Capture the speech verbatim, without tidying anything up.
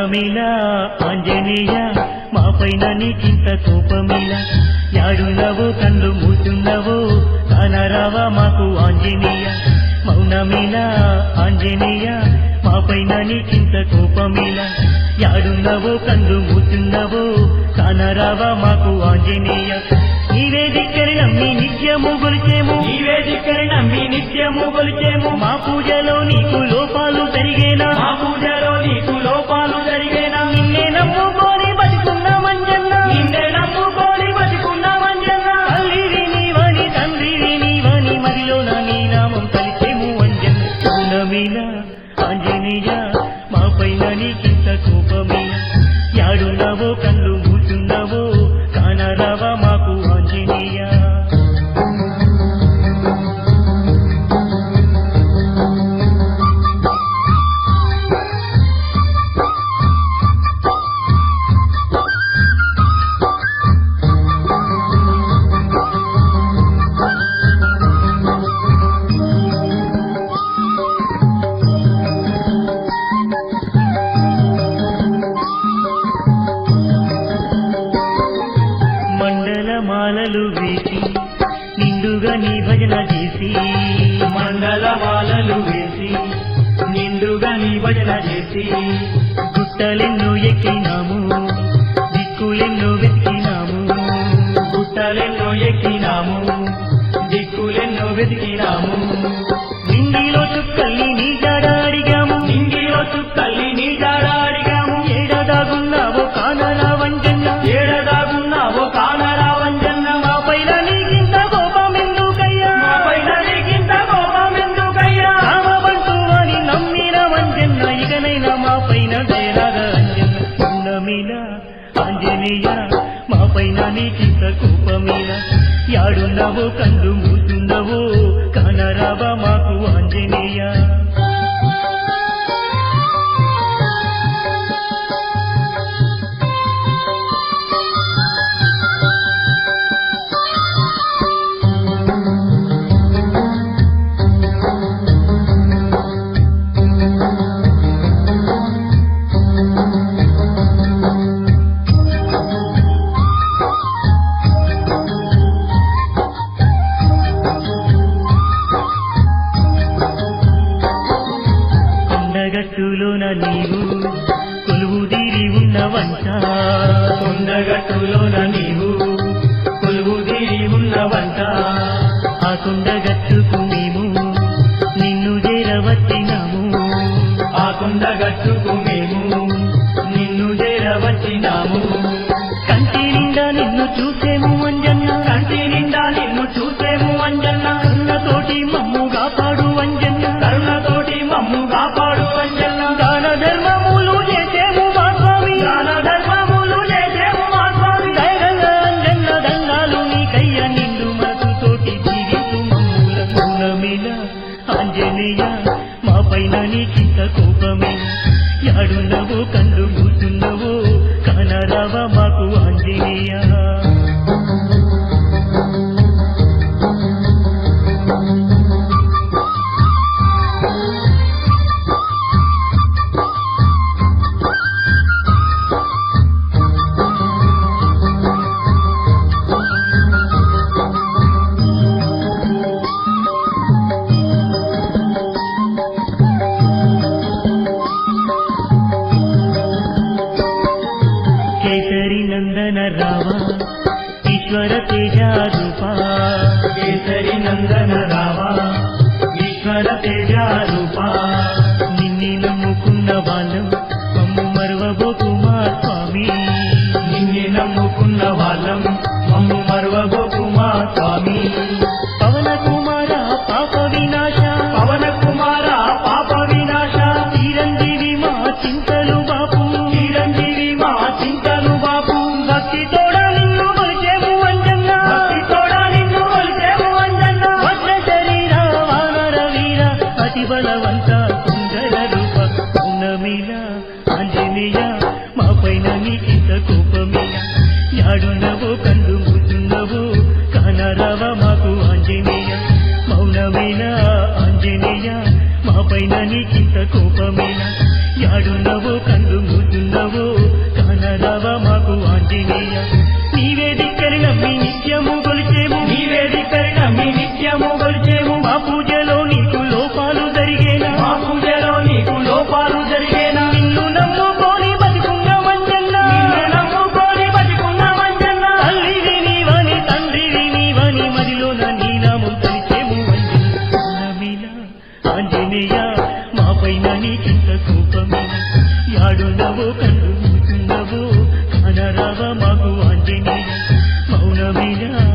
మౌనమిలా ఆంజనేయ మా పైన నీకింత కోపమిలా యాడున్నవో కళ్ళు మూసున్నవో కానరావా మాకు ఆంజనేయ మౌనమిలా ఆంజనేయ మా పైన నీకింత కోపమిలా యాడున్నవో కళ్ళు మూసున్నవో కానరావా మాకు ఆంజనేయ నీవే దిక్కరి నమ్మి నిత్యము గొలిచేము నీవే దిక్కరి నమ్మి నిత్యము గొలిచేము మా పూజలో నీకు లోపాలు జరిగేనా మా పూజలో నీకు లోపాలు జరిగేనా నిన్నే నమ్ముకోని బతుకున్నామంజన్న నిన్నే నమ్ముకోని బతికున్నామంజన్న తల్లివి నీవని తండ్రివి నీవని మదిలోన నీ నామం కలిసేము అంజన్న మౌనమిలా ఆంజనేయ మా పైన నీకింత కోపమిలా యాడున్నావో కళ్ళు మూసున్నావో కానరావా మాకు ఆంజనేయ మండలమాలలు వేసి నిండుగా నీ భజన చేసి మండలమాలలు వేసి నిండుగా నీ భజన చేసి గుట్టలెన్నో ఎక్కినాము దిక్కులెన్నో వెతికినాము గుట్టలెన్నో ఎక్కినాము దిక్కులెన్నో వెతికినాము నిండిలో చుక్కల్ని నీ జాడ అడిగాము నింగిలో చుక్కల్ని నీ జాడ అడిగాము ఏడాదాగున్నావో కానరా వంజన్న ఏడదాగున్నావో కానరా వంజన్న మా పైన నీకింత కోపమెందుకయ్యా మా పైన నీకింత కోపం ఎందుకయ్యా రామబంటూ అని నమ్మిన వంజన్న ఇకనైనా మా పైన దయరాగా అంజన్న ఉన్నమిలా ఆంజనేయ మా పైన నీకింత కోపమిలా యాడున్నావో కళ్ళు మూసున్నావో కానరావా మాకు ఆంజనేయ కొండగట్టులోన నీవు కొలువు తీరి ఉన్నవంట కొండగట్టులోన నీవు కొలువు తీరి ఉన్నవంట ఆ కొండగట్టుకు మేము నిన్ను చేరవచ్చినాము ఆ కొండగట్టుకు మేము నిన్ను చేరవచ్చినాము కంటి నిండా నిన్ను చూసేము అంజన్న కంటి నిండా నిన్ను చూసేము అంజన్న కరుణతోటి మమ్ము కాపాడు అంజన్న కరుణతోటి మమ్ము కాపాడు అంజన్న దాన ధర్మములు చేసేము మా స్వామి దాన ధర్మములు చేసేము మా స్వామి దయగల అంజన్న దండాలు నీకయ్య నిండు మనసుతోటి జీవితు మమ్ముల మౌనమిలా ఆంజనేయ మా పైన నీకింత కోపమే యాడున్నవో కళ్ళు మూసున్నవో కానరావా మాకు ఆంజనేయ కేసరి నందన రావా ఈశ్వర తేజ రూపా కేసరి నందన రావా ఈశ్వర తేజ రూపా నిన్నే నమ్ముకున్న వాళ్ళం మమ్ము మరువబోకుమా స్వామి నిన్నే నమ్ముకున్న వాళ్ళం మమ్ము మరువబోకుమా స్వామి పవన కుమార పాప వినాశ పవన కుమార పాప వినాశ చిరంజీవి మా చింతలు బాపు చిరంజీవి మా చింతలు బాపు భక్తి తోడా నిన్ను కొలిచేము అంజన్న భక్తి తోడా నిన్ను కొలిచేము అంజన్న వజ్ర శరీర వానర వీర అతి బలవంత సుందర రూప ఉన్నమిలా ఆంజనేయ మా పైన నీకింత కోపమిలా యాడున్నవో కళ్ళు మూసున్నవో కానరావా మాకు ఆంజనేయ మౌనమిలా ఆంజనేయ మా పైన నీకింత కోపమిలా యాడున్నవో కళ్ళు మూతున్నవో కానరావా మాకు ఆంజనేయ నీవే దిక్కని నమ్మి నిత్యము కొలిచేము నీవే దిక్కని నమ్మి నిత్యము కొలిచేము మా పూజలో నీకు లోపాలు జరిగేనా మా పూజలో నీకు లోపాలు జరిగేనా నిన్ను నమ్ముకోని బతికున్న మంజన్న నిన్ను నమ్ముకోని బతికున్న మంజన్న తల్లివి నీవని తండ్రివి నీవని మదిలోన నీ నామం తలిచేము అంజనీయ ఆంజనేయ మా పైన నీకింత కోపమేనా యాడున్నవో కళ్ళు మూతున్నవో కానరావా మాకు ఆంజనేయ మౌనమేనా